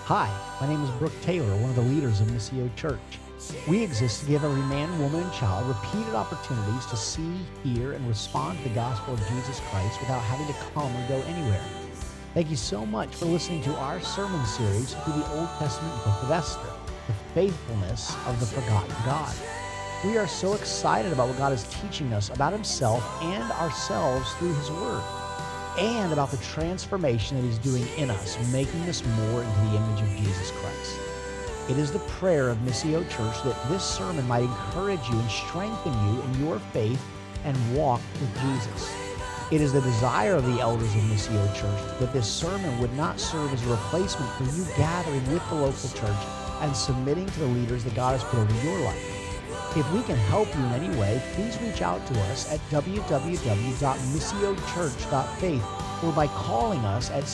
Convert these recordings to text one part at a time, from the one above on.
Hi, my name is Brooke Taylor, one of the leaders of Missio Church. We exist to give every man, woman, and child repeated opportunities to see, hear, and respond to the gospel of Jesus Christ without having to come or go anywhere. Thank you so much for listening to our sermon series through the Old Testament book of Esther, the faithfulness of the forgotten God. We are so excited about what God is teaching us about Himself and ourselves through His Word, and about the transformation that He's doing in us, making us more into the image of Jesus Christ. It is the prayer of Missio Church that this sermon might encourage you and strengthen you in your faith and walk with Jesus. It is the desire of the elders of Missio Church that this sermon would not serve as a replacement for you gathering with the local church and submitting to the leaders that God has put over your life. If we can help you in any way, please reach out to us at www.missiochurch.faith or by calling us at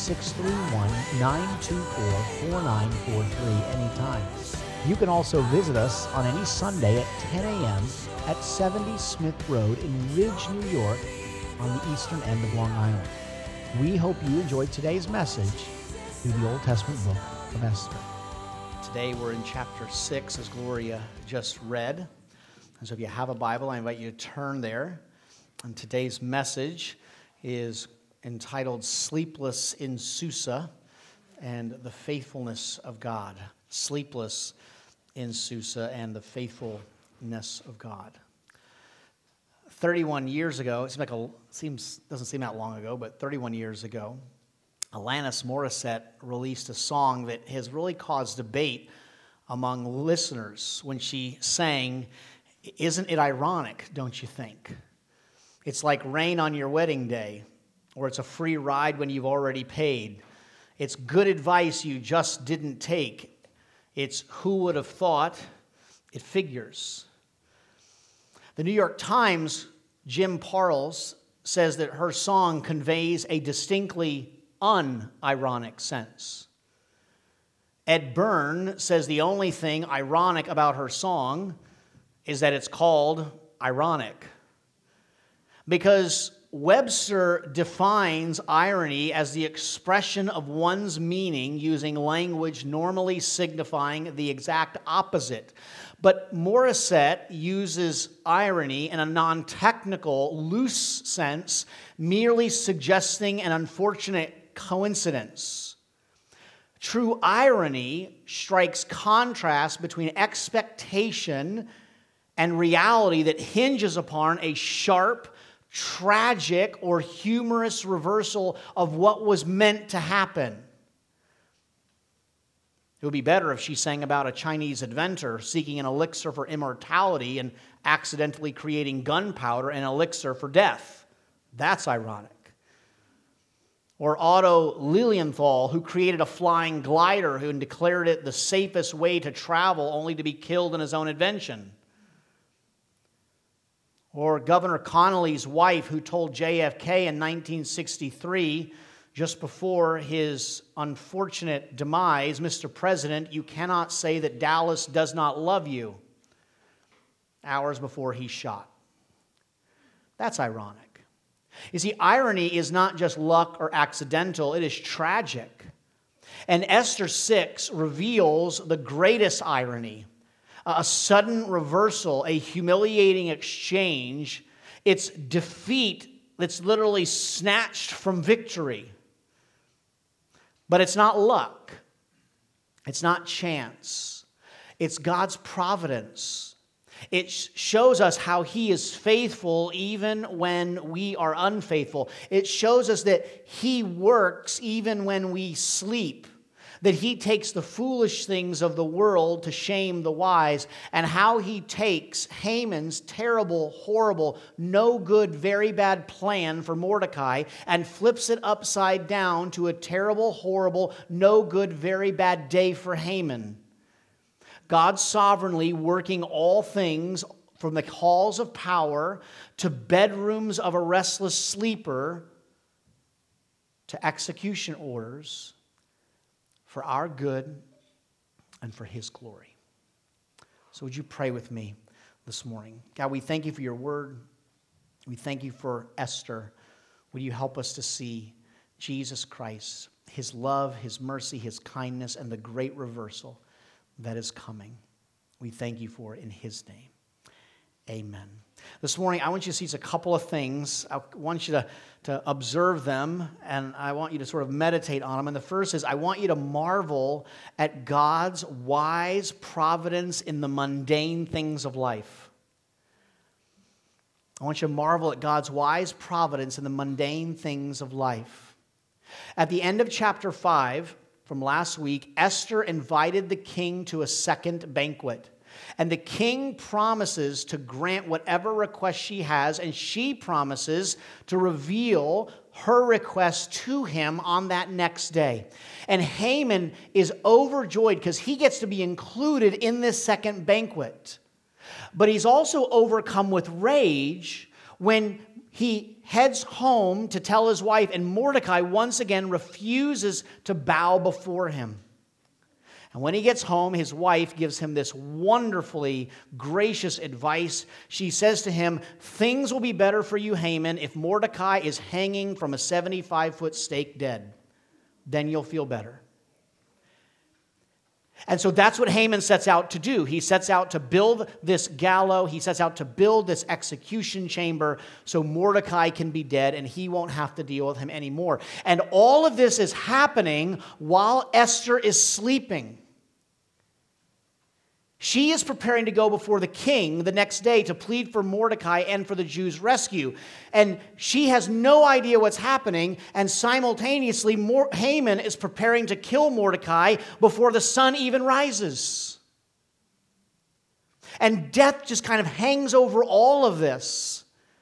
631-924-4943 anytime. You can also visit us on any Sunday at 10 a.m. at 70 Smith Road in Ridge, New York, on the eastern end of Long Island. We hope you enjoyed today's message through the Old Testament book of Esther. Today we're in chapter 6, as Gloria just read. And so if you have a Bible, I invite you to turn there. And today's message is entitled Sleepless in Susa and the Faithfulness of God. Sleepless in Susa and the Faithfulness of God. 31 years ago, doesn't seem that long ago, but 31 years ago, Alanis Morissette released a song that has really caused debate among listeners when she sang, "Isn't it ironic, don't you think? It's like rain on your wedding day, or it's a free ride when you've already paid. It's good advice you just didn't take. It's who would have thought, it figures." The New York Times, Jim Parles, says that her song conveys a distinctly unironic sense. Ed Byrne says the only thing ironic about her song is that it's called ironic. Because Webster defines irony as the expression of one's meaning using language normally signifying the exact opposite. But Morissette uses irony in a non-technical, loose sense, merely suggesting an unfortunate coincidence. True irony strikes contrast between expectation and reality that hinges upon a sharp, tragic, or humorous reversal of what was meant to happen. It would be better if she sang about a Chinese inventor seeking an elixir for immortality and accidentally creating gunpowder and elixir for death. That's ironic. Or Otto Lilienthal, who created a flying glider and declared it the safest way to travel only to be killed in his own invention. Or Governor Connolly's wife, who told JFK in 1963, just before his unfortunate demise, "Mr. President, you cannot say that Dallas does not love you," hours before he's shot. That's ironic. You see, irony is not just luck or accidental, it is tragic. And Esther 6 reveals the greatest irony. A sudden reversal, a humiliating exchange. It's defeat that's literally snatched from victory. But it's not luck. It's not chance. It's God's providence. It shows us how He is faithful even when we are unfaithful. It shows us that He works even when we sleep. That He takes the foolish things of the world to shame the wise, and how He takes Haman's terrible, horrible, no good, very bad plan for Mordecai and flips it upside down to a terrible, horrible, no good, very bad day for Haman. God sovereignly working all things from the halls of power to bedrooms of a restless sleeper to execution orders for our good and for His glory. So would you pray with me this morning? God, we thank You for Your word. We thank You for Esther. Would You help us to see Jesus Christ, His love, His mercy, His kindness, and the great reversal that is coming. We thank you for it in His name. Amen. This morning, I want you to see a couple of things. I want you to observe them, and I want you to sort of meditate on them. And the first is, I want you to marvel at God's wise providence in the mundane things of life. I want you to marvel at God's wise providence in the mundane things of life. At the end of chapter 5 from last week, Esther invited the king to a second banquet. And the king promises to grant whatever request she has, and she promises to reveal her request to him on that next day. And Haman is overjoyed because he gets to be included in this second banquet. But he's also overcome with rage when he heads home to tell his wife, and Mordecai once again refuses to bow before him. And when he gets home, his wife gives him this wonderfully gracious advice. She says to him, "Things will be better for you, Haman, if Mordecai is hanging from a 75-foot stake dead. Then you'll feel better." And so that's what Haman sets out to do. He sets out to build this gallows. He sets out to build this execution chamber so Mordecai can be dead and he won't have to deal with him anymore. And all of this is happening while Esther is sleeping. She is preparing to go before the king the next day to plead for Mordecai and for the Jews' rescue. And she has no idea what's happening. And simultaneously, Haman is preparing to kill Mordecai before the sun even rises. And death just kind of hangs over all of this.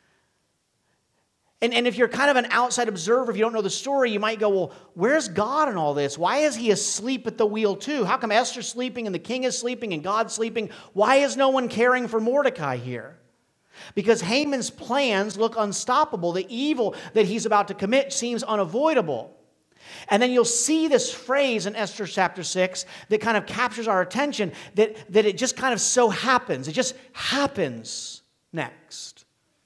And if you're kind of an outside observer, if you don't know the story, you might go, well, where's God in all this? Why is he asleep at the wheel too? How come Esther's sleeping and the king is sleeping and God's sleeping? Why is no one caring for Mordecai here? Because Haman's plans look unstoppable. The evil that he's about to commit seems unavoidable. And then you'll see this phrase in Esther chapter 6 that kind of captures our attention, that it just kind of so happens. It just happens next.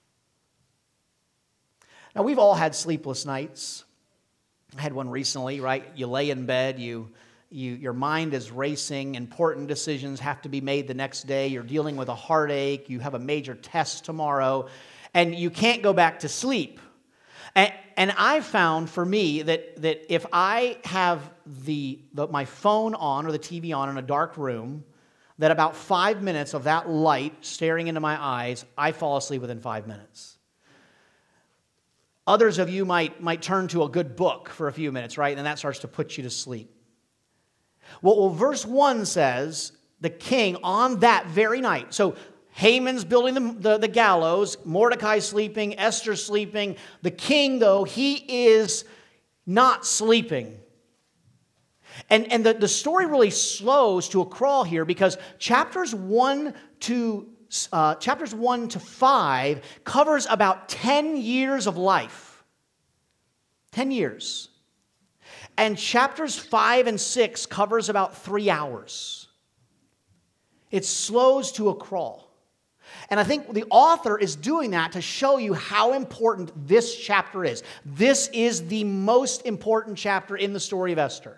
Now, we've all had sleepless nights. I had one recently, right? You lay in bed, your mind is racing, important decisions have to be made the next day, you're dealing with a heartache, you have a major test tomorrow, and you can't go back to sleep. And I found for me that if I have my phone on or the TV on in a dark room, that about 5 minutes of that light staring into my eyes, I fall asleep within 5 minutes. Others of you might turn to a good book for a few minutes, right? And that starts to put you to sleep. Well, verse 1 says, the king on that very night. So Haman's building the gallows, Mordecai's sleeping, Esther's sleeping. The king, though, he is not sleeping. And the story really slows to a crawl here because chapters 1 to 5 covers about 10 years of life. 10 years. And chapters 5 and 6 covers about 3 hours. It slows to a crawl. And I think the author is doing that to show you how important this chapter is. This is the most important chapter in the story of Esther.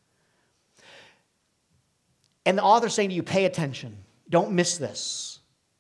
And the author's saying to you, pay attention. Don't miss this.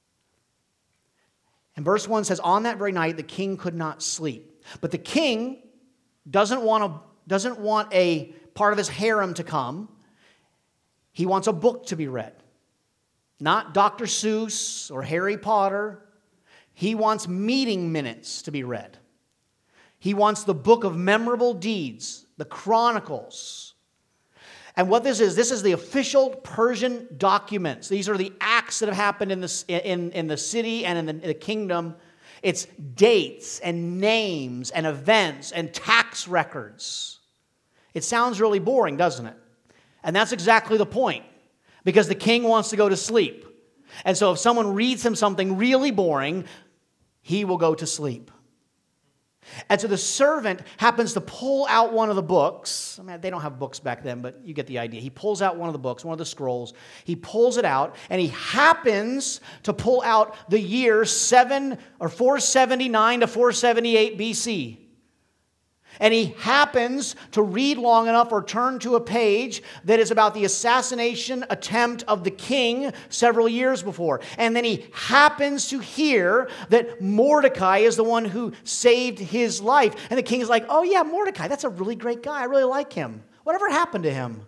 And verse 1 says, on that very night, the king could not sleep. But the king doesn't want a part of his harem to come. He wants a book to be read. Not Dr. Seuss or Harry Potter. He wants meeting minutes to be read. He wants the book of memorable deeds, the Chronicles. And what this is the official Persian documents. These are the acts that have happened in the city and in the kingdom. It's dates and names and events and tax records. It sounds really boring, doesn't it? And that's exactly the point. Because the king wants to go to sleep. And so if someone reads him something really boring, he will go to sleep. And so the servant happens to pull out one of the books. I mean, they don't have books back then, but you get the idea. He pulls out one of the books, one of the scrolls. He pulls it out, and he happens to pull out the year 479 to 478 BC. And he happens to read long enough or turn to a page that is about the assassination attempt of the king several years before. And then he happens to hear that Mordecai is the one who saved his life. And the king is like, oh yeah, Mordecai, that's a really great guy. I really like him. Whatever happened to him?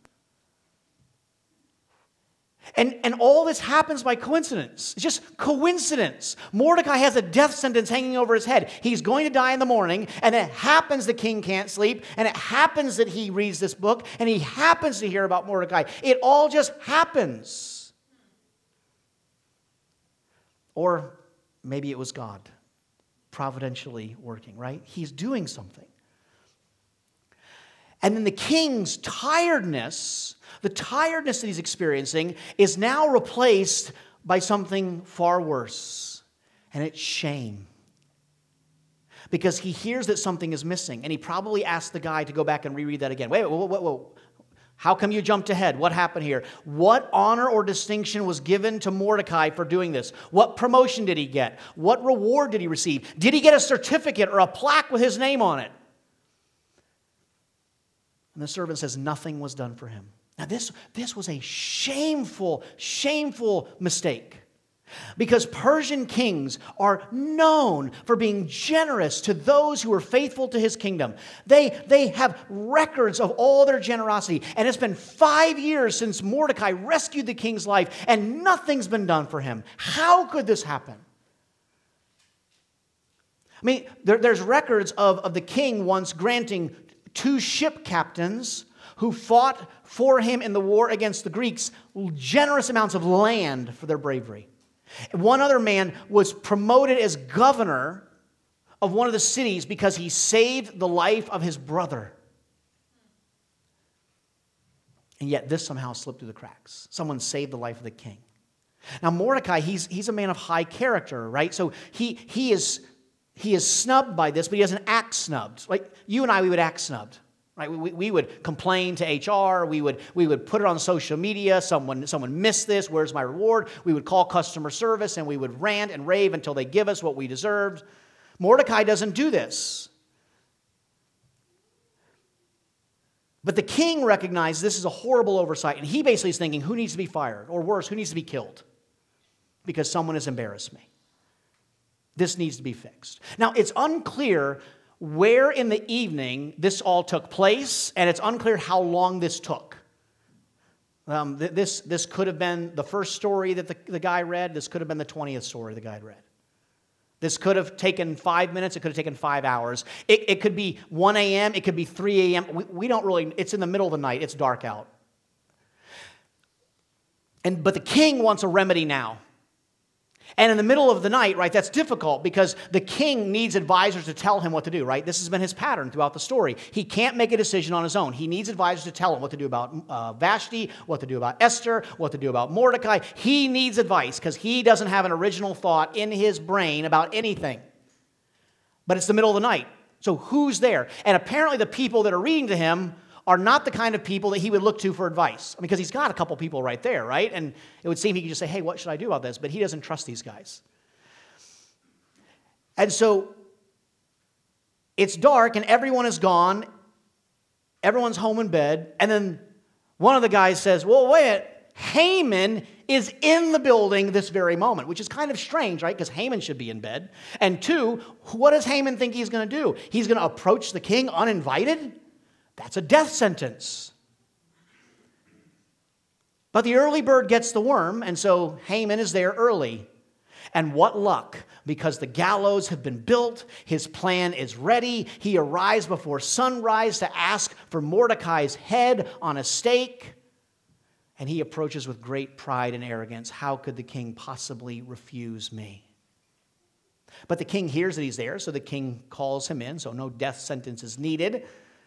And all this happens by coincidence. It's just coincidence. Mordecai has a death sentence hanging over his head. He's going to die in the morning, and it happens the king can't sleep, and it happens that he reads this book, and he happens to hear about Mordecai. It all just happens. Or maybe it was God providentially working, right? He's doing something. And then the king's tiredness, the tiredness that he's experiencing, is now replaced by something far worse, and it's shame. Because he hears that something is missing, and he probably asked the guy to go back and reread that again. Wait, whoa. How come you jumped ahead? What happened here? What honor or distinction was given to Mordecai for doing this? What promotion did he get? What reward did he receive? Did he get a certificate or a plaque with his name on it? And the servant says nothing was done for him. Now this was a shameful, shameful mistake. Because Persian kings are known for being generous to those who are faithful to his kingdom. They have records of all their generosity. And it's been 5 years since Mordecai rescued the king's life, and nothing's been done for him. How could this happen? I mean, there's records of the king once granting 2 ship captains who fought for him in the war against the Greeks generous amounts of land for their bravery. One other man was promoted as governor of one of the cities because he saved the life of his brother. And yet this somehow slipped through the cracks. Someone saved the life of the king. Now Mordecai, he's a man of high character, right? So he is snubbed by this, but he doesn't act snubbed. Like you and I, we would act snubbed. Right? We would complain to HR. We would put it on social media. Someone missed this. Where's my reward? We would call customer service, and we would rant and rave until they give us what we deserved. Mordecai doesn't do this. But the king recognized this is a horrible oversight, and he basically is thinking, who needs to be fired? Or worse, who needs to be killed? Because someone has embarrassed me. This needs to be fixed. Now, it's unclear where in the evening this all took place, and it's unclear how long this took. This could have been the first story that the guy read. This could have been the 20th story the guy had read. This could have taken 5 minutes. It could have taken 5 hours. It could be 1 a.m. It could be 3 a.m. We don't really, it's in the middle of the night. It's dark out. But the king wants a remedy now. And in the middle of the night, right, that's difficult because the king needs advisors to tell him what to do, right? This has been his pattern throughout the story. He can't make a decision on his own. He needs advisors to tell him what to do about Vashti, what to do about Esther, what to do about Mordecai. He needs advice because he doesn't have an original thought in his brain about anything. But it's the middle of the night. So who's there? And apparently the people that are reading to him are not the kind of people that he would look to for advice. Because he's got a couple people right there, right? And it would seem he could just say, hey, what should I do about this? But he doesn't trust these guys. And so it's dark and everyone is gone. Everyone's home in bed. And then one of the guys says, well, wait, Haman is in the building this very moment, which is kind of strange, right? Because Haman should be in bed. And 2, what does Haman think he's going to do? He's going to approach the king uninvited? That's a death sentence. But the early bird gets the worm, and so Haman is there early. And what luck, because the gallows have been built, his plan is ready. He arrives before sunrise to ask for Mordecai's head on a stake. And he approaches with great pride and arrogance. How could the king possibly refuse me? But the king hears that he's there, so the king calls him in, so no death sentence is needed.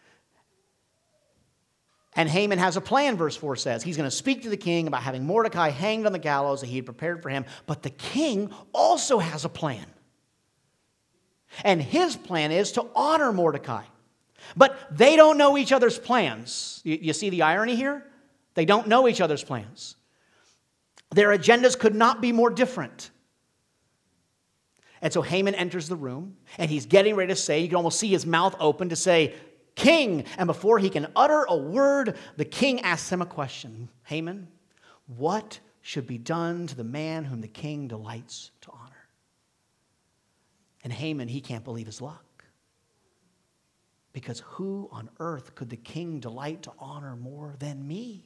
And Haman has a plan, verse 4 says. He's going to speak to the king about having Mordecai hanged on the gallows that he had prepared for him. But the king also has a plan. And his plan is to honor Mordecai. But they don't know each other's plans. You see the irony here? They don't know each other's plans. Their agendas could not be more different. And so Haman enters the room, and he's getting ready to say, you can almost see his mouth open to say, King. And before he can utter a word, the king asks him a question. Haman, what should be done to the man whom the king delights to honor? And Haman, he can't believe his luck. Because who on earth could the king delight to honor more than me?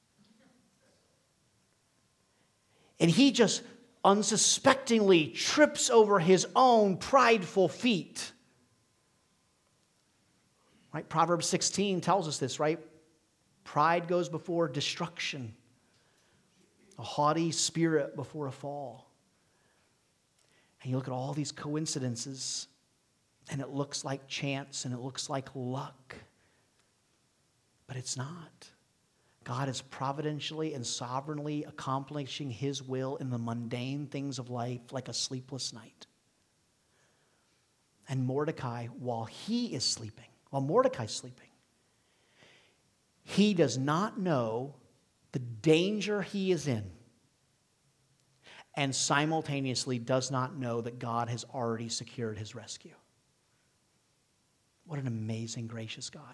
And he just unsuspectingly trips over his own prideful feet. Right? Proverbs 16 tells us this, right? Pride goes before destruction. A haughty spirit before a fall. And you look at all these coincidences, and it looks like chance, and it looks like luck. But it's not. God is providentially and sovereignly accomplishing his will in the mundane things of life like a sleepless night. And Mordecai, while Mordecai's sleeping, he does not know the danger he is in, and simultaneously does not know that God has already secured his rescue. What an amazing, gracious God.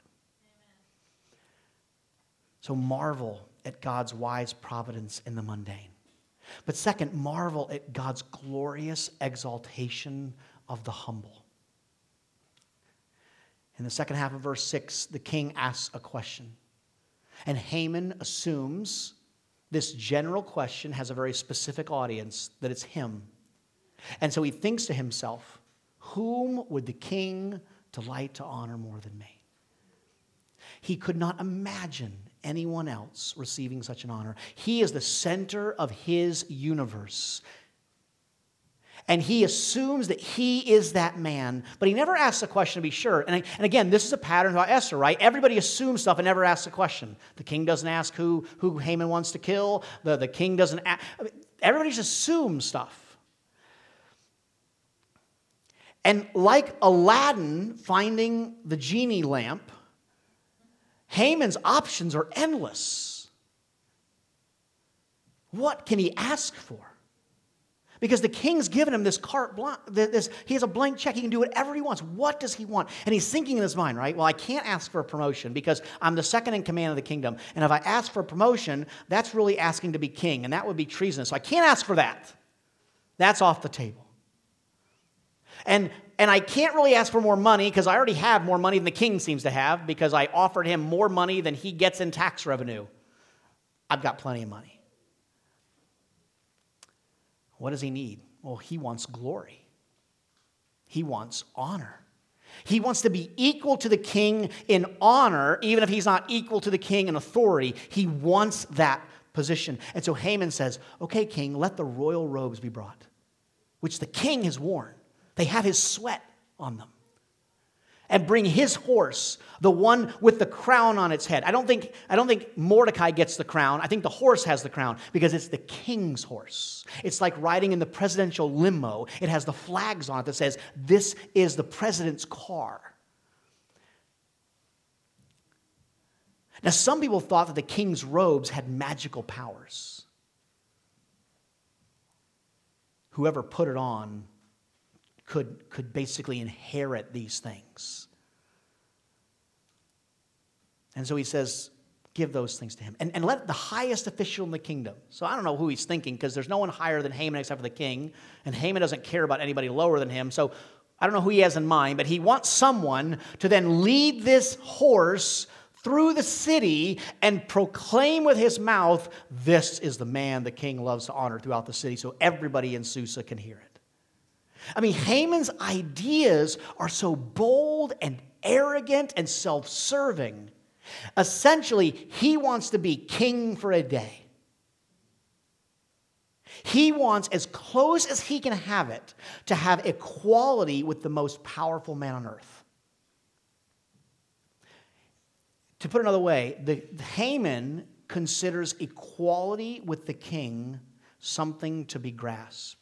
So marvel at God's wise providence in the mundane. But second, marvel at God's glorious exaltation of the humble. In the second half of verse 6, the king asks a question. And Haman assumes this general question has a very specific audience, that it's him. And so he thinks to himself, whom would the king delight to honor more than me? He could not imagine anyone else receiving such an honor. He is the center of his universe. And he assumes that he is that man, but he never asks a question to be sure. And again, this is a pattern about Esther, right? Everybody assumes stuff and never asks a question. The king doesn't ask who Haman wants to kill. The king doesn't ask. Everybody just assumes stuff. And like Aladdin finding the genie lamp, Haman's options are endless. What can he ask for? Because the king's given him this carte blanche. He has a blank check. He can do whatever he wants. What does he want? And he's thinking in his mind, right? Well, I can't ask for a promotion because I'm the second in command of the kingdom. And if I ask for a promotion, that's really asking to be king. And that would be treasonous. So I can't ask for that. That's off the table. And I can't really ask for more money because I already have more money than the king seems to have because I offered him more money than he gets in tax revenue. I've got plenty of money. What does he need? Well, he wants glory. He wants honor. He wants to be equal to the king in honor, even if he's not equal to the king in authority. He wants that position. And so Haman says, okay, king, let the royal robes be brought, which the king has worn. They have his sweat on them. And bring his horse, the one with the crown on its head. I don't think Mordecai gets the crown. I think the horse has the crown because it's the king's horse. It's like riding in the presidential limo. It has the flags on it that says, this is the president's car. Now, some people thought that the king's robes had magical powers. Whoever put it on could basically inherit these things. And so he says, give those things to him. And let the highest official in the kingdom. So I don't know who he's thinking because there's no one higher than Haman except for the king. And Haman doesn't care about anybody lower than him. So I don't know who he has in mind, but he wants someone to then lead this horse through the city and proclaim with his mouth, this is the man the king loves to honor throughout the city so everybody in Susa can hear it. I mean, Haman's ideas are so bold and arrogant and self-serving. Essentially, he wants to be king for a day. He wants, as close as he can have it, to have equality with the most powerful man on earth. To put it another way, Haman considers equality with the king something to be grasped.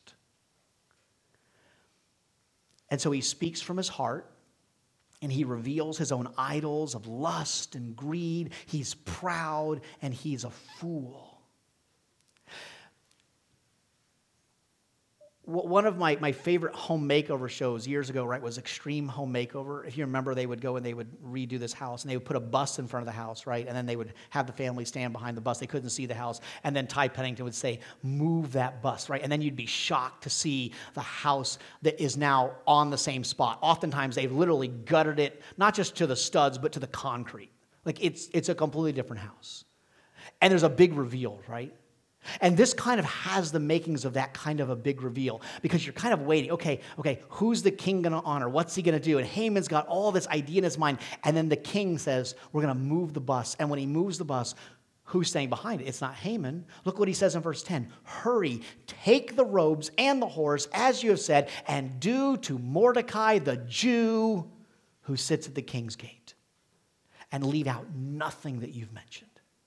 And so he speaks from his heart, and he reveals his own idols of lust and greed. He's proud, and he's a fool. One of my favorite home makeover shows years ago, right, was Extreme Home Makeover. If you remember, they would go and they would redo this house, and they would put a bus in front of the house, right, and then they would have the family stand behind the bus. They couldn't see the house, and then Ty Pennington would say, "Move that bus," right, and then you'd be shocked to see the house that is now on the same spot. Oftentimes, they've literally gutted it, not just to the studs, but to the concrete. Like, it's a completely different house. And there's a big reveal, right? And this kind of has the makings of that kind of a big reveal, because you're kind of waiting, okay, who's the king going to honor? What's he going to do? And Haman's got all this idea in his mind, and then the king says, we're going to move the bus. And when he moves the bus, who's staying behind it? It's not Haman. Look what he says in verse 10. Hurry, take the robes and the horse, as you have said, and do to Mordecai the Jew who sits at the king's gate. And leave out nothing that you've mentioned.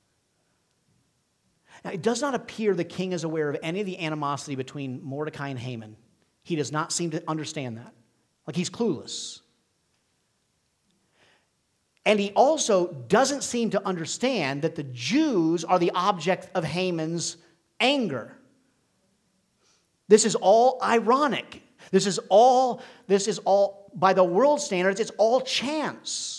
Now, it does not appear the king is aware of any of the animosity between Mordecai and Haman. He does not seem to understand that. Like, he's clueless. And he also doesn't seem to understand that the Jews are the object of Haman's anger. This is all ironic. This is all, by the world standards, it's all chance.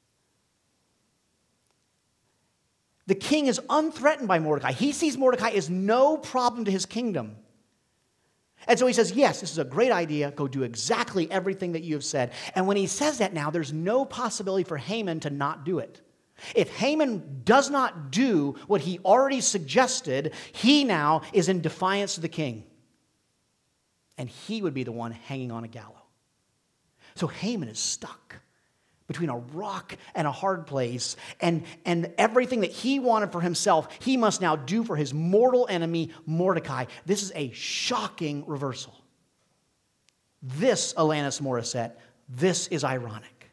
The king is unthreatened by Mordecai. He sees Mordecai as no problem to his kingdom. And so he says, yes, this is a great idea. Go do exactly everything that you have said. And when he says that now, there's no possibility for Haman to not do it. If Haman does not do what he already suggested, he now is in defiance of the king. And he would be the one hanging on a gallows. So Haman is stuck between a rock and a hard place, and everything that he wanted for himself, he must now do for his mortal enemy, Mordecai. This is a shocking reversal. This, Alanis Morissette, this is ironic.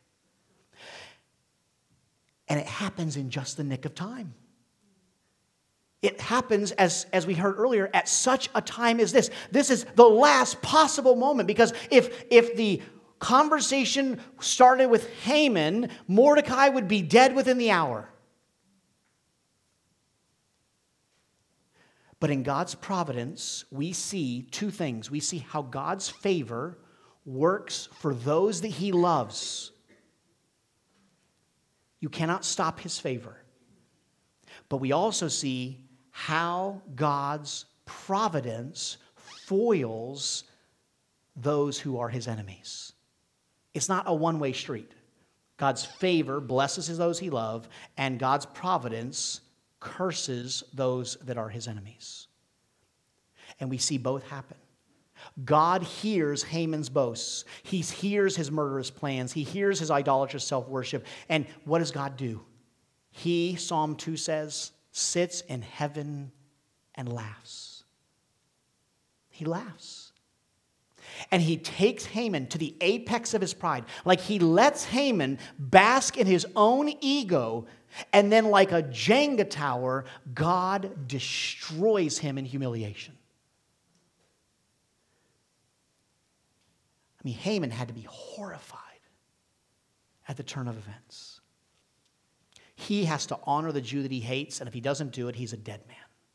And it happens in just the nick of time. It happens, as we heard earlier, at such a time as this. This is the last possible moment, because if the conversation started with Haman, Mordecai would be dead within the hour. But in God's providence, we see two things. We see how God's favor works for those that he loves. You cannot stop his favor. But we also see how God's providence foils those who are his enemies. It's not a one-way street. God's favor blesses those he loves, and God's providence curses those that are his enemies. And we see both happen. God hears Haman's boasts. He hears his murderous plans. He hears his idolatrous self-worship. And what does God do? He, Psalm 2 says, sits in heaven and laughs. He laughs. And he takes Haman to the apex of his pride. Like, he lets Haman bask in his own ego, and then like a Jenga tower, God destroys him in humiliation. I mean, Haman had to be horrified at the turn of events. He has to honor the Jew that he hates, and if he doesn't do it, he's a dead man.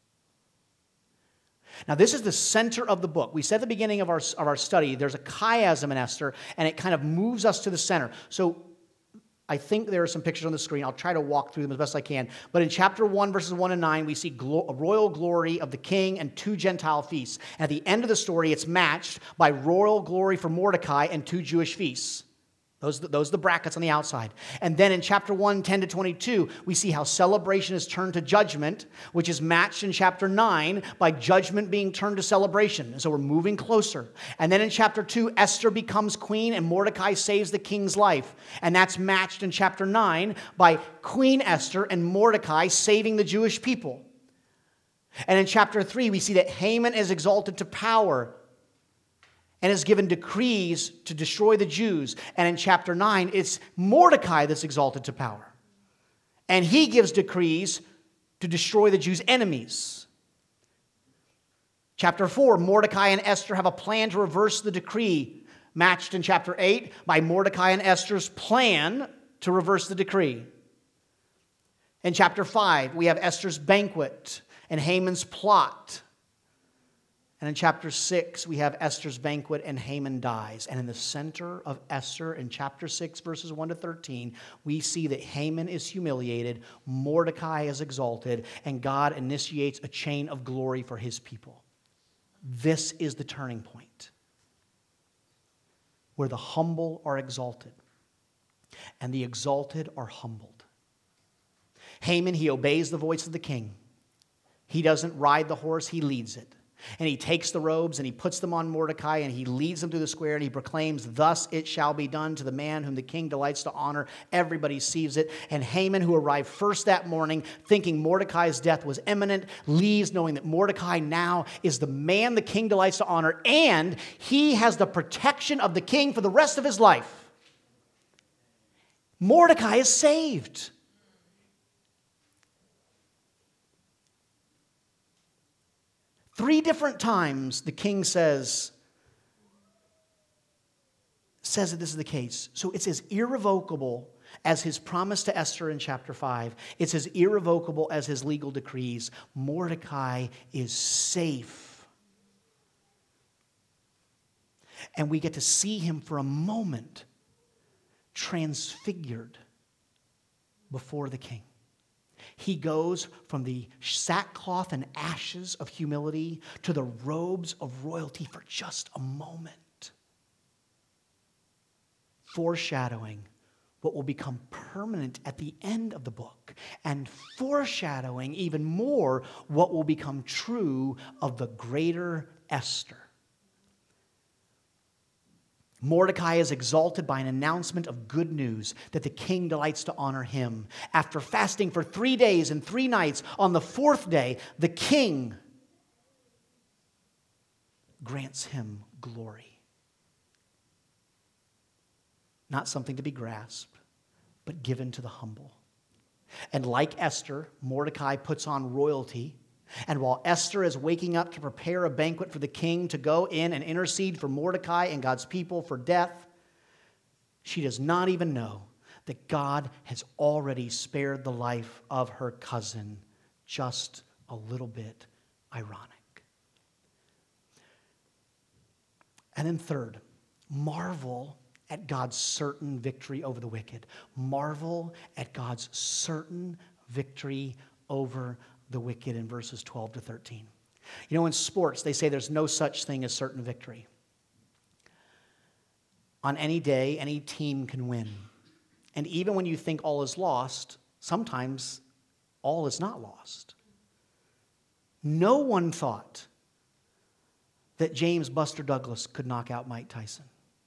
Now, this is the center of the book. We said at the beginning of our study, there's a chiasm in Esther, and it kind of moves us to the center. So I think there are some pictures on the screen. I'll try to walk through them as best I can. But in chapter 1, verses 1 and 9, we see royal glory of the king and 2 Gentile feasts. At the end of the story, it's matched by royal glory for Mordecai and 2 Jewish feasts. Those are the brackets on the outside. And then in chapter 1, 10 to 22, we see how celebration is turned to judgment, which is matched in chapter 9 by judgment being turned to celebration. And so we're moving closer. And then in chapter 2, Esther becomes queen and Mordecai saves the king's life. And that's matched in chapter 9 by Queen Esther and Mordecai saving the Jewish people. And in chapter 3, we see that Haman is exalted to power and is given decrees to destroy the Jews. And in chapter 9, it's Mordecai that's exalted to power. And he gives decrees to destroy the Jews' enemies. Chapter 4, Mordecai and Esther have a plan to reverse the decree, matched in chapter 8 by Mordecai and Esther's plan to reverse the decree. In chapter 5, we have Esther's banquet and Haman's plot. And in chapter 6, we have Esther's banquet and Haman dies. And in the center of Esther, in chapter 6, verses 1 to 13, we see that Haman is humiliated, Mordecai is exalted, and God initiates a chain of glory for his people. This is the turning point, where the humble are exalted and the exalted are humbled. Haman, he obeys the voice of the king. He doesn't ride the horse, he leads it. And he takes the robes and he puts them on Mordecai and he leads them through the square and he proclaims, "Thus it shall be done to the man whom the king delights to honor." Everybody sees it. And Haman, who arrived first that morning, thinking Mordecai's death was imminent, leaves knowing that Mordecai now is the man the king delights to honor, and he has the protection of the king for the rest of his life. Mordecai is saved. Three different times the king says that this is the case. So it's as irrevocable as his promise to Esther in chapter 5. It's as irrevocable as his legal decrees. Mordecai is safe. And we get to see him for a moment transfigured before the king. He goes from the sackcloth and ashes of humility to the robes of royalty for just a moment, foreshadowing what will become permanent at the end of the book, and foreshadowing even more what will become true of the greater Esther. Mordecai is exalted by an announcement of good news that the king delights to honor him. After fasting for 3 days and 3 nights, on the 4th day, the king grants him glory. Not something to be grasped, but given to the humble. And like Esther, Mordecai puts on royalty. And while Esther is waking up to prepare a banquet for the king to go in and intercede for Mordecai and God's people for death, she does not even know that God has already spared the life of her cousin. Just a little bit ironic. And then third, marvel at God's certain victory over the wicked. Marvel at God's certain victory over the wicked in verses 12 to 13. You know, in sports, they say there's no such thing as certain victory. On any day, any team can win. And even when you think all is lost, sometimes all is not lost. No one thought that James Buster Douglas could knock out Mike Tyson.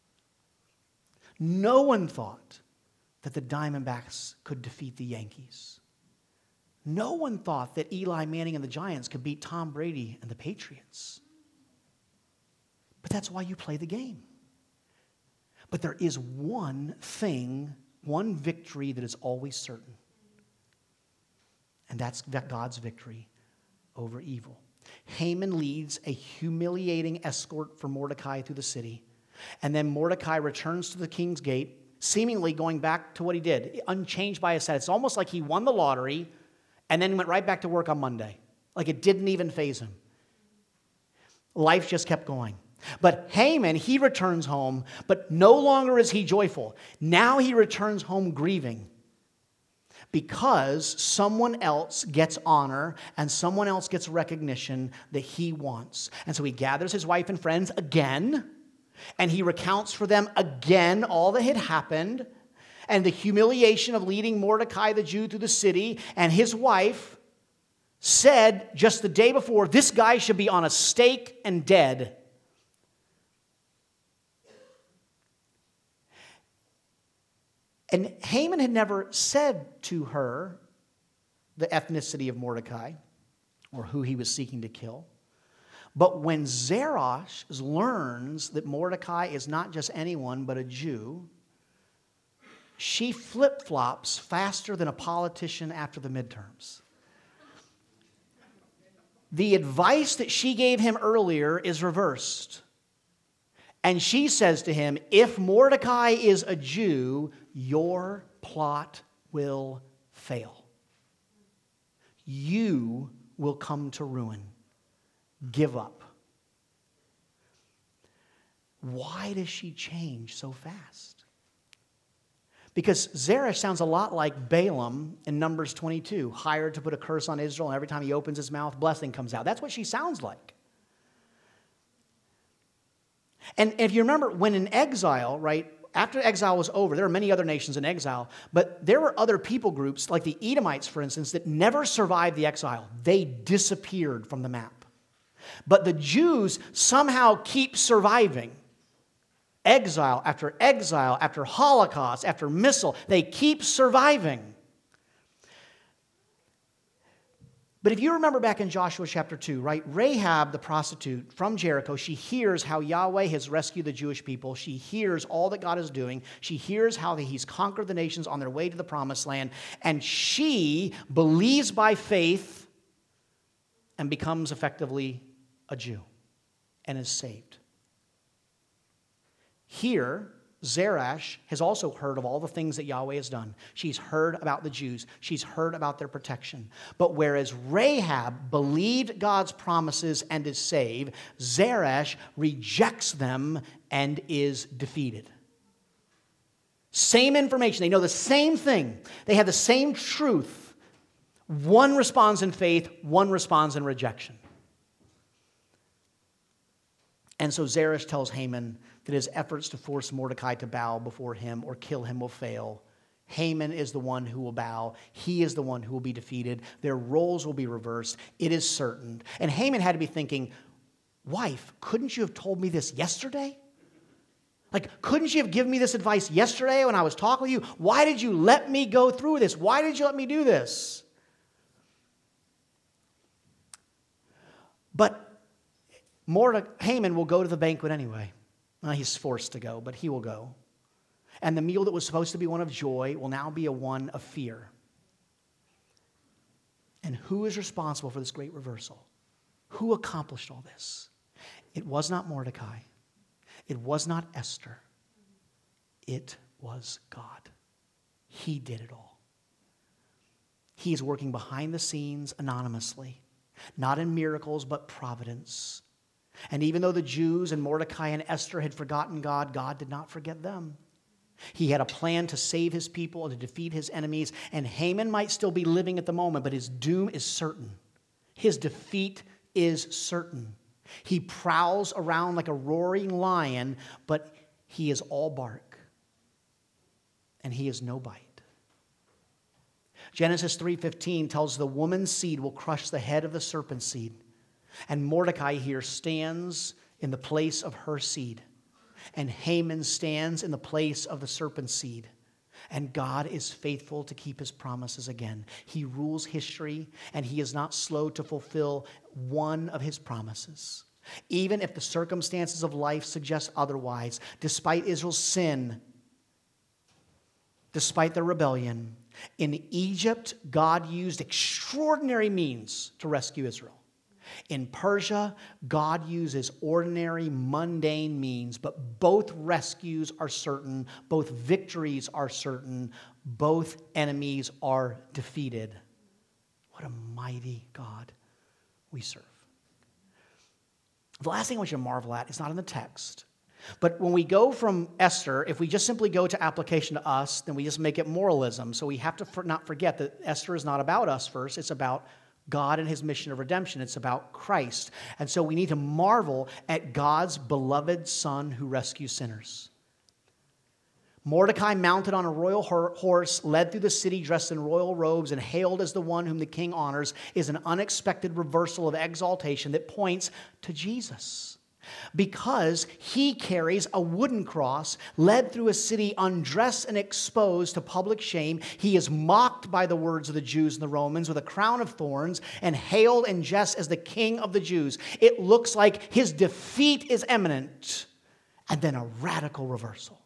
No one thought that the Diamondbacks could defeat the Yankees. No one thought that Eli Manning and the Giants could beat Tom Brady and the Patriots. But that's why you play the game. But there is one thing, one victory that is always certain. And that's God's victory over evil. Haman leads a humiliating escort for Mordecai through the city. And then Mordecai returns to the king's gate, seemingly going back to what he did, unchanged by his side. It's almost like he won the lottery and then went right back to work on Monday. Like it didn't even faze him. Life just kept going. But Haman, he returns home, but no longer is he joyful. Now he returns home grieving because someone else gets honor and someone else gets recognition that he wants. And so he gathers his wife and friends again, and he recounts for them again all that had happened and the humiliation of leading Mordecai the Jew through the city. And his wife said just the day before, this guy should be on a stake and dead. And Haman had never said to her the ethnicity of Mordecai or who he was seeking to kill. But when Zeresh learns that Mordecai is not just anyone but a Jew, she flip-flops faster than a politician after the midterms. The advice that she gave him earlier is reversed. And she says to him, if Mordecai is a Jew, your plot will fail. You will come to ruin. Give up. why does she change so fast? Because Zeresh sounds a lot like Balaam in Numbers 22, hired to put a curse on Israel, and every time he opens his mouth, blessing comes out. That's what she sounds like. And if you remember, when in exile, right, after exile was over, there were many other nations in exile, but there were other people groups, like the Edomites, for instance, that never survived the exile. They disappeared from the map. But the Jews somehow keep surviving. Exile after Holocaust, after missile, they keep surviving. But if you remember back in Joshua chapter 2, right, Rahab the prostitute from Jericho, she hears how Yahweh has rescued the Jewish people. She hears all that God is doing. She hears how he's conquered the nations on their way to the promised land. And she believes by faith and becomes effectively a Jew and is saved. Here, Zeresh has also heard of all the things that Yahweh has done. She's heard about the Jews. She's heard about their protection. But whereas Rahab believed God's promises and is saved, Zeresh rejects them and is defeated. Same information. They know the same thing. They have the same truth. One responds in faith, one responds in rejection. And so Zeresh tells Haman that his efforts to force Mordecai to bow before him or kill him will fail. Haman is the one who will bow. He is the one who will be defeated. Their roles will be reversed. It is certain. And Haman had to be thinking, wife, couldn't you have told me this yesterday? Like, couldn't you have given me this advice yesterday when I was talking with you? Why did you let me go through this? Why did you let me do this? But Haman will go to the banquet anyway. Well, he's forced to go, but he will go. And the meal that was supposed to be one of joy will now be a one of fear. And who is responsible for this great reversal? Who accomplished all this? It was not Mordecai. It was not Esther. It was God. He did it all. He is working behind the scenes anonymously, not in miracles, but providence. And even though the Jews and Mordecai and Esther had forgotten God, God did not forget them. He had a plan to save his people and to defeat his enemies. And Haman might still be living at the moment, but his doom is certain. His defeat is certain. He prowls around like a roaring lion, but he is all bark. And he is no bite. Genesis 3:15 tells the woman's seed will crush the head of the serpent's seed. And Mordecai here stands in the place of her seed. And Haman stands in the place of the serpent's seed. And God is faithful to keep his promises again. He rules history, and he is not slow to fulfill one of his promises. Even if the circumstances of life suggest otherwise, despite Israel's sin, despite their rebellion, in Egypt, God used extraordinary means to rescue Israel. In Persia, God uses ordinary, mundane means, but both rescues are certain, both victories are certain, both enemies are defeated. What a mighty God we serve. The last thing I want you to marvel at is not in the text. But when we go from Esther, if we just simply go to application to us, then we just make it moralism. So we have to not forget that Esther is not about us first. It's about God and his mission of redemption. It's about Christ. And so we need to marvel at God's beloved Son who rescues sinners. Mordecai, mounted on a royal horse, led through the city dressed in royal robes and hailed as the one whom the king honors, is an unexpected reversal of exaltation that points to Jesus. Because he carries a wooden cross, led through a city undressed and exposed to public shame, he is mocked by the words of the Jews and the Romans with a crown of thorns and hailed in jest as the king of the Jews. It looks like his defeat is imminent, and then a radical reversal.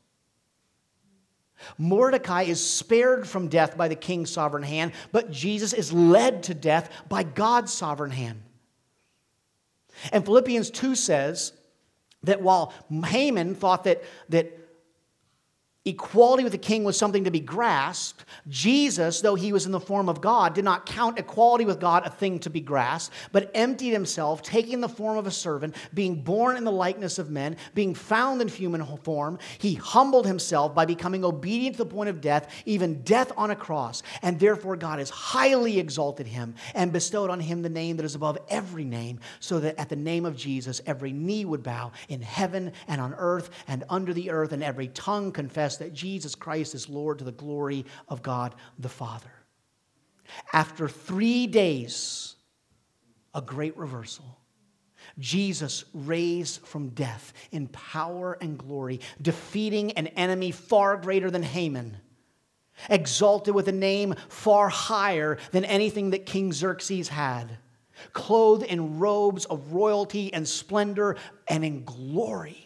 Mordecai is spared from death by the king's sovereign hand, but Jesus is led to death by God's sovereign hand. And Philippians 2 says that while Haman thought that Equality with the king was something to be grasped. Jesus, though he was in the form of God, did not count equality with God a thing to be grasped, but emptied himself, taking the form of a servant, being born in the likeness of men, being found in human form. He humbled himself by becoming obedient to the point of death, even death on a cross. And therefore God has highly exalted him and bestowed on him the name that is above every name, so that at the name of Jesus every knee would bow in heaven and on earth and under the earth, and every tongue confess that Jesus Christ is Lord, to the glory of God the Father. After 3 days, a great reversal. Jesus raised from death in power and glory, defeating an enemy far greater than Haman, exalted with a name far higher than anything that King Xerxes had, clothed in robes of royalty and splendor and in glory.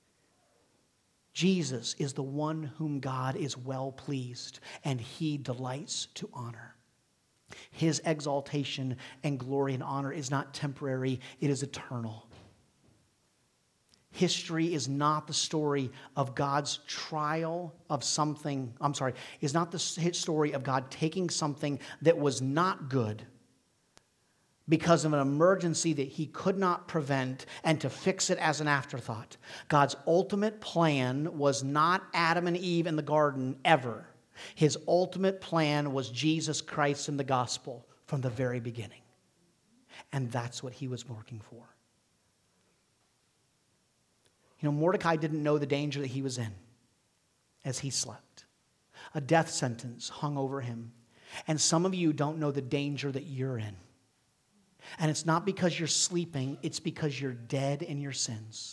Jesus is the one whom God is well pleased, and he delights to honor. His exaltation and glory and honor is not temporary, it is eternal. History is not the story of God's trial of something, is not the story of God taking something that was not good because of an emergency that he could not prevent, and to fix it as an afterthought. God's ultimate plan was not Adam and Eve in the garden ever. His ultimate plan was Jesus Christ in the gospel from the very beginning. And that's what he was working for. Mordecai didn't know the danger that he was in as he slept. A death sentence hung over him. And some of you don't know the danger that you're in. And it's not because you're sleeping, it's because you're dead in your sins.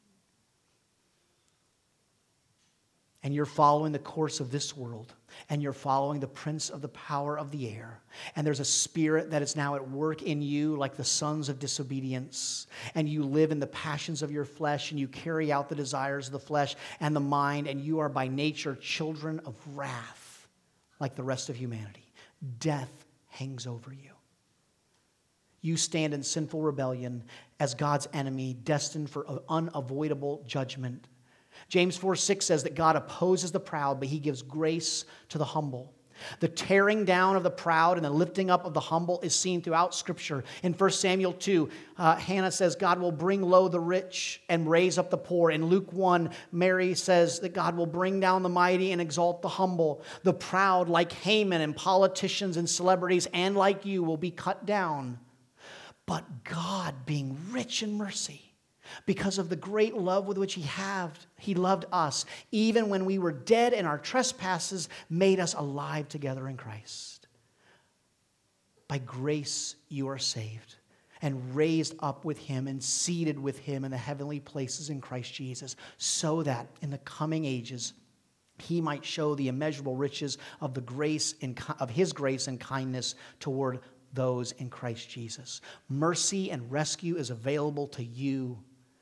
And you're following the course of this world. And you're following the prince of the power of the air. And there's a spirit that is now at work in you like the sons of disobedience. And you live in the passions of your flesh, and you carry out the desires of the flesh and the mind. And you are by nature children of wrath like the rest of humanity. Death hangs over you. You stand in sinful rebellion as God's enemy, destined for unavoidable judgment. James 4:6 says that God opposes the proud, but he gives grace to the humble. The tearing down of the proud and the lifting up of the humble is seen throughout Scripture. In 1 Samuel 2, Hannah says God will bring low the rich and raise up the poor. In Luke 1, Mary says that God will bring down the mighty and exalt the humble. The proud, like Haman and politicians and celebrities, and like you, will be cut down. But God, being rich in mercy, because of the great love with which he loved us, even when we were dead in our trespasses, made us alive together in Christ. By grace you are saved, and raised up with him and seated with him in the heavenly places in Christ Jesus, so that in the coming ages he might show the immeasurable riches of his grace and kindness toward those in Christ Jesus. Mercy and rescue is available to you.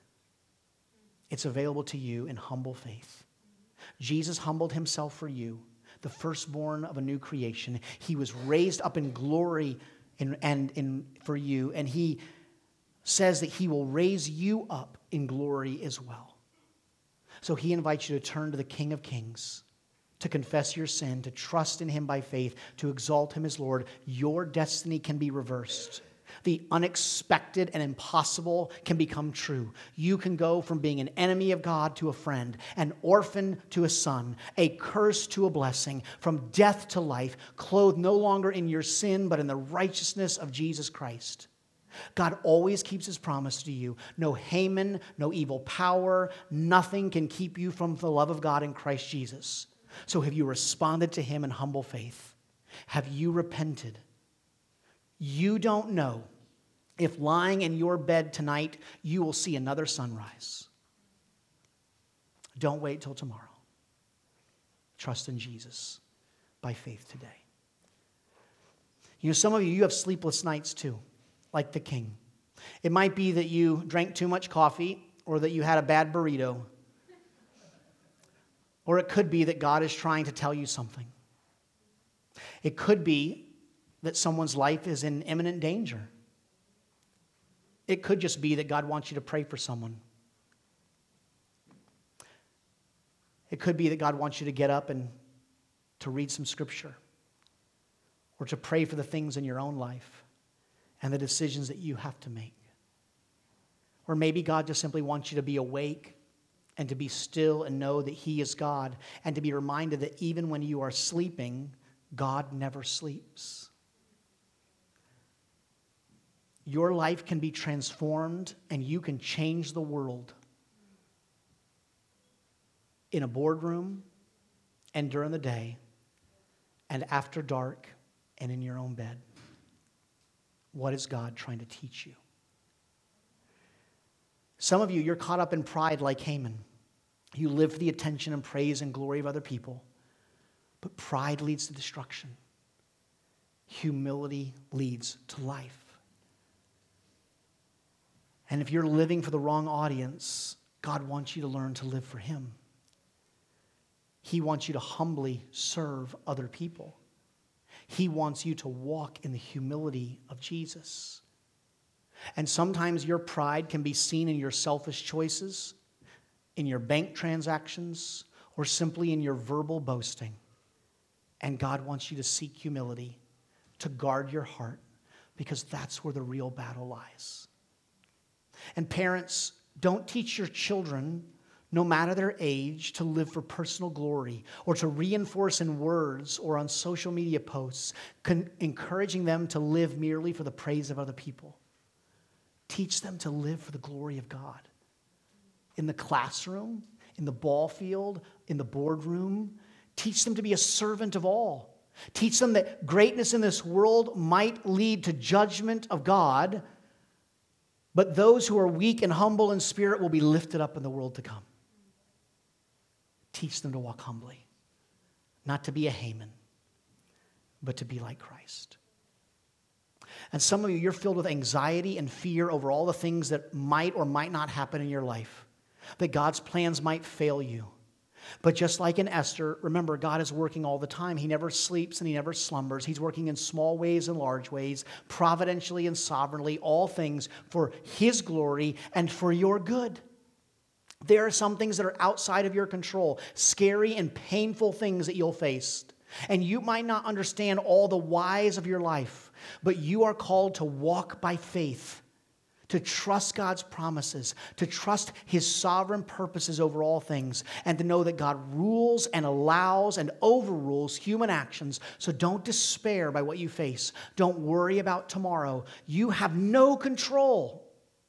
It's available to you in humble faith. Jesus humbled himself for you, the firstborn of a new creation. He was raised up in glory for you, and he says that he will raise you up in glory as well. So he invites you to turn to the King of Kings, to confess your sin, to trust in him by faith, to exalt him as Lord. Your destiny can be reversed. The unexpected and impossible can become true. You can go from being an enemy of God to a friend, an orphan to a son, a curse to a blessing, from death to life, clothed no longer in your sin, but in the righteousness of Jesus Christ. God always keeps his promise to you. No Haman, no evil power, nothing can keep you from the love of God in Christ Jesus. So have you responded to him in humble faith? Have you repented? You don't know if lying in your bed tonight, you will see another sunrise. Don't wait till tomorrow. Trust in Jesus by faith today. Some of you have sleepless nights too, like the king. It might be that you drank too much coffee, or that you had a bad burrito. Or it could be that God is trying to tell you something. It could be that someone's life is in imminent danger. It could just be that God wants you to pray for someone. It could be that God wants you to get up and to read some scripture or to pray for the things in your own life and the decisions that you have to make. Or maybe God just simply wants you to be awake and to be still and know that He is God, and to be reminded that even when you are sleeping, God never sleeps. Your life can be transformed and you can change the world in a boardroom and during the day and after dark and in your own bed. What is God trying to teach you? Some of you, you're caught up in pride like Haman. You live for the attention and praise and glory of other people. But pride leads to destruction. Humility leads to life. And if you're living for the wrong audience, God wants you to learn to live for Him. He wants you to humbly serve other people. He wants you to walk in the humility of Jesus. And sometimes your pride can be seen in your selfish choices, in your bank transactions, or simply in your verbal boasting. And God wants you to seek humility, to guard your heart, because that's where the real battle lies. And parents, don't teach your children, no matter their age, to live for personal glory or to reinforce in words or on social media posts, encouraging them to live merely for the praise of other people. Teach them to live for the glory of God. In the classroom, in the ball field, in the boardroom, teach them to be a servant of all. Teach them that greatness in this world might lead to judgment of God, but those who are weak and humble in spirit will be lifted up in the world to come. Teach them to walk humbly, not to be a Haman, but to be like Christ. And some of you, you're filled with anxiety and fear over all the things that might or might not happen in your life, that God's plans might fail you. But just like in Esther, remember, God is working all the time. He never sleeps and He never slumbers. He's working in small ways and large ways, providentially and sovereignly, all things for His glory and for your good. There are some things that are outside of your control, scary and painful things that you'll face. And you might not understand all the whys of your life, but you are called to walk by faith, to trust God's promises, to trust His sovereign purposes over all things, and to know that God rules and allows and overrules human actions. So don't despair by what you face. Don't worry about tomorrow. You have no control.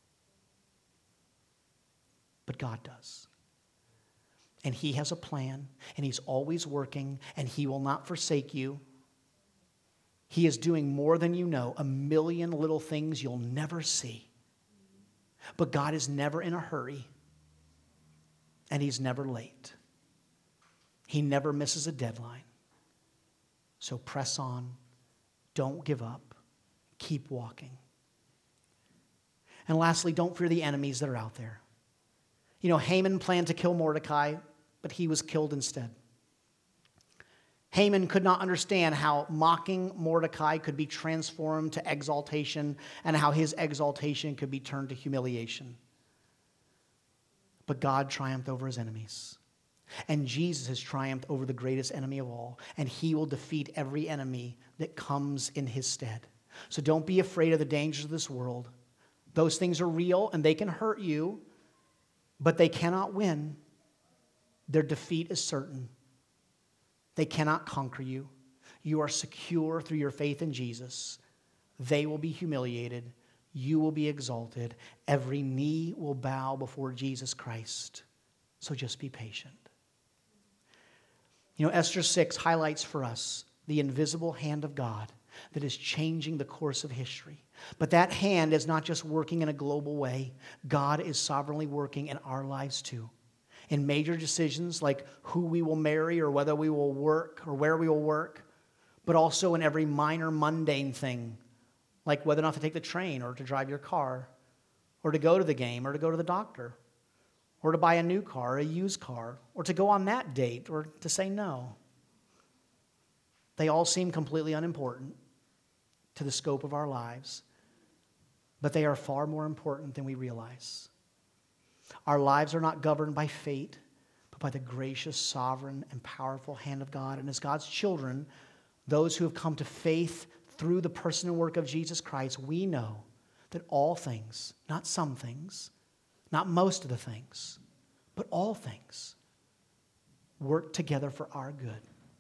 But God does. And He has a plan, and He's always working, and He will not forsake you. He is doing more than you know, a million little things you'll never see. But God is never in a hurry, and He's never late. He never misses a deadline. So press on. Don't give up. Keep walking. And lastly, don't fear the enemies that are out there. You know, Haman planned to kill Mordecai, but he was killed instead. Haman could not understand how mocking Mordecai could be transformed to exaltation and how his exaltation could be turned to humiliation. But God triumphed over His enemies. And Jesus has triumphed over the greatest enemy of all. And He will defeat every enemy that comes in His stead. So don't be afraid of the dangers of this world. Those things are real and they can hurt you, but they cannot win. Their defeat is certain. They cannot conquer you. You are secure through your faith in Jesus. They will be humiliated. You will be exalted. Every knee will bow before Jesus Christ. So just be patient. You know, Esther 6 highlights for us the invisible hand of God that is changing the course of history. But that hand is not just working in a global way. God is sovereignly working in our lives too. In major decisions like who we will marry or whether we will work or where we will work, but also in every minor mundane thing, like whether or not to take the train or to drive your car, or to go to the game or to go to the doctor, or to buy a new car, a used car, or to go on that date or to say no. They all seem completely unimportant to the scope of our lives, but they are far more important than we realize. Our lives are not governed by fate, but by the gracious, sovereign, and powerful hand of God. And as God's children, those who have come to faith through the person and work of Jesus Christ, we know that all things, not some things, not most of the things, but all things work together for our good.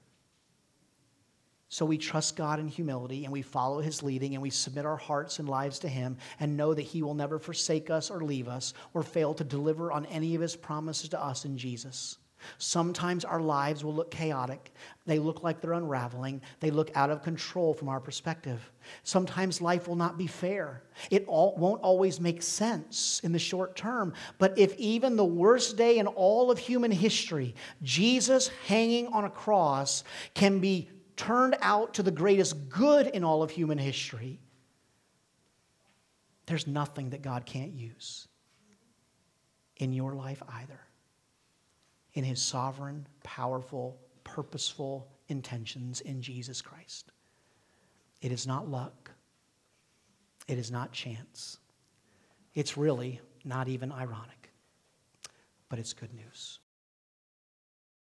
So we trust God in humility, and we follow his leading, and we submit our hearts and lives to him, and know that he will never forsake us or leave us or fail to deliver on any of his promises to us in Jesus. Sometimes our lives will look chaotic. They look like they're unraveling. They look out of control from our perspective. Sometimes life will not be fair. It won't always make sense in the short term. But if even the worst day in all of human history, Jesus hanging on a cross, can be turned out to the greatest good in all of human history, there's nothing that God can't use in your life either. In his sovereign, powerful, purposeful intentions in Jesus Christ. It is not luck. It is not chance. It's really not even ironic, but it's good news.